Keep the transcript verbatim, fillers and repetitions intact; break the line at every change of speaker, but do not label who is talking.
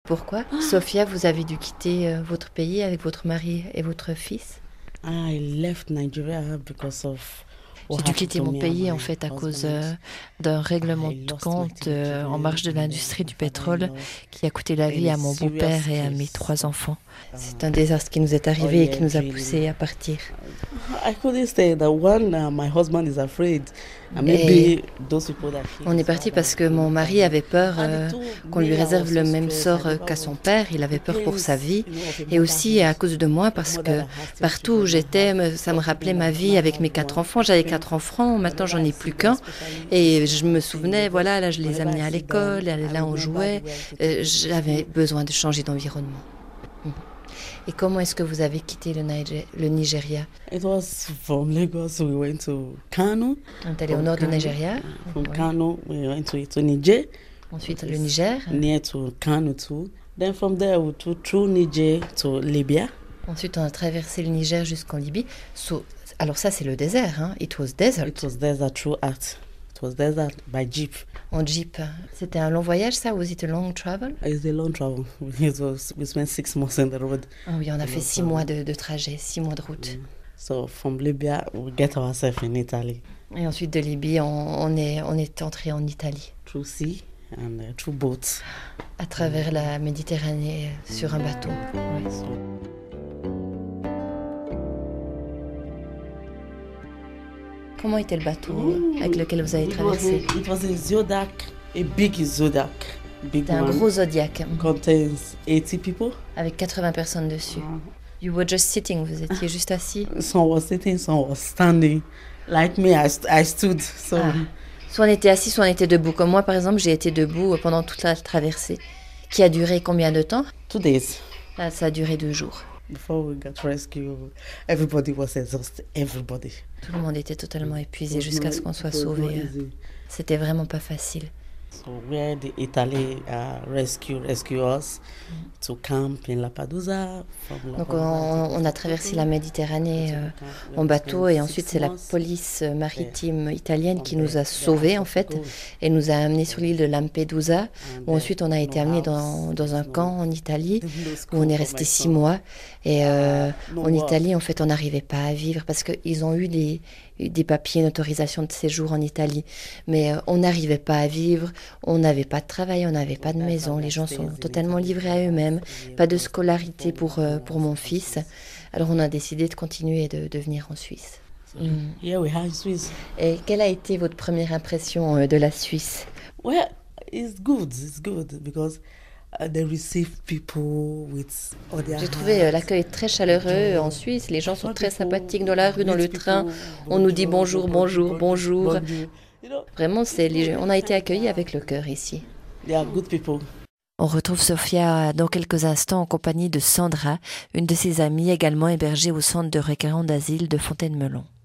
Pourquoi, Sophia, vous avez dû quitter euh, votre pays avec votre mari et votre fils?
I left Nigeria because of what
J'ai dû
happened
quitter
to
mon
me and
pays en
my
fait à cause
husband.
euh, d'un règlement
I
de
lost my
compte
two
euh, en marge de
children and
l'industrie
uh,
du
my
pétrole
father-in-law
qui a coûté la
in
vie
a
à mon beau-père
serious
et à mes
case.
trois enfants.
Uh,
C'est un désastre qui nous est
oh
arrivé et
yeah,
qui nous a
really.
poussés à partir.
I couldn't stay. The one, uh, my husband is afraid. And
Et
maybe those people that killed
on est
his
parti
father
parce que mon
will
mari
come.
avait peur
And
euh,
it took
qu'on lui
me, I
réserve
was
le
so
même
stressed.
sort
I
euh,
never
qu'à son
want
père. Il avait
the
peur pour sa
pains,
vie.
you know, of a
Et aussi à
motherhood.
cause de moi
A
parce
mother
que
that has two
partout où
children and
j'étais,
have
me- ça me
four
rappelait
children
ma
that
vie
now
avec mes
have
quatre
one.
enfants. J'avais
Then
quatre enfants, maintenant
whenever
j'en
I
ai
see
plus
them,
qu'un.
especially
Et
in
je me
in
souvenais,
Lagos,
voilà, là je les
whenever
amenais
I
à
see them,
l'école, et
I
là on
remember
jouait.
the way I used to
Euh,
take them to
J'avais
school.
besoin de changer d'environnement. Mhm. Et comment est-ce que vous avez quitté le, Niger- le Nigeria?
It was from Lagos, we went to Kano.
On est allé au
From
nord du
Kano,
Nigeria,
from
oui.
Kano, we went to, to Niger,
Ensuite
which
le
is
Niger,
near to Kano too. Then from there, we took through Niger to Libya.
ensuite on a traversé le Niger jusqu'en Libye. So- alors ça c'est le désert, hein? It was desert,
It was desert throughout. It was desert by jeep.
en jeep. C'était un long voyage ça, was it a long travel?
It's a long travel. It was, we spent six months on the road.
Ah oui, on a
A
fait
long
six
travel.
mois de, de trajet, six mois de route.
So from Libya, we get ourselves in Italy
Et ensuite de Libye, on, on est, on est entré en Italie,
through sea and uh, through boats.
à travers la Méditerranée euh, sur un bateau. Oui. Comment était le bateau euh, avec lequel vous avez
It was, a,
traversé?
it was a Zodiac, a big Zodiac, big
C'était un
one.
gros Zodiac
Contains eighty people.
avec quatre-vingts personnes dessus. You were just sitting, vous étiez juste assis.
Some was sitting, some was standing. Like me, I, st- I stood. So
Ah. Soit on était assis, soit on était debout. Comme moi, par exemple, j'ai été debout pendant toute la traversée, qui a duré combien de temps?
two days
Ah, ça a duré deux jours.
before we got rescued, everybody was exhausted. Everybody.
Tout le monde était totalement
It
épuisé
was
jusqu'à
not-
ce qu'on soit
it was not
sauvé.
easy.
C'était vraiment pas facile.
So where the Italy uh, rescue rescue us to camp in Lampedusa. From
Donc
Lampedusa
on,
to
on a traversé la Méditerranée
to
euh,
camp. We
en bateau
spent
et ensuite
six
c'est la
months
police maritime italienne qui
on
nous
the-
a
the
sauvés en
house of
fait
gold.
et nous a amenés sur l'île de Lampedusa
And
où
there
ensuite on a
was
été
no
amenés
house,
dans, dans un
no-
camp en Italie
there was no
où
school
on est
for
resté
my
six
son.
mois et euh,
No
en
work.
Italie en fait on n'arrivait pas à vivre parce qu'ils ont eu des, des papiers, une autorisation de séjour en Italie mais euh, on n'arrivait pas à vivre, on n'avait pas de travail, on n'avait pas de maison, les gens sont totalement livrés à eux-mêmes, pas de scolarité pour, euh, pour mon fils. Alors on a décidé de continuer et de, de venir en Suisse. Mm.
Yeah, we have Swiss.
Et quelle a été votre première impression euh, de la Suisse?
Well, it's good. It's good because uh, they receive people with all their
J'ai trouvé euh,
hearts.
l'accueil très chaleureux en Suisse, les gens sont très sympathiques dans la rue, dans le train, on nous dit bonjour, bonjour, bonjour.
You know,
Vraiment, c'est les- on a été accueillis avec le cœur ici.
they are good people.
On retrouve Sophia dans quelques instants en compagnie de Sandra, une de ses amies également hébergée au centre de requérants d'asile de Fontaine-Melon.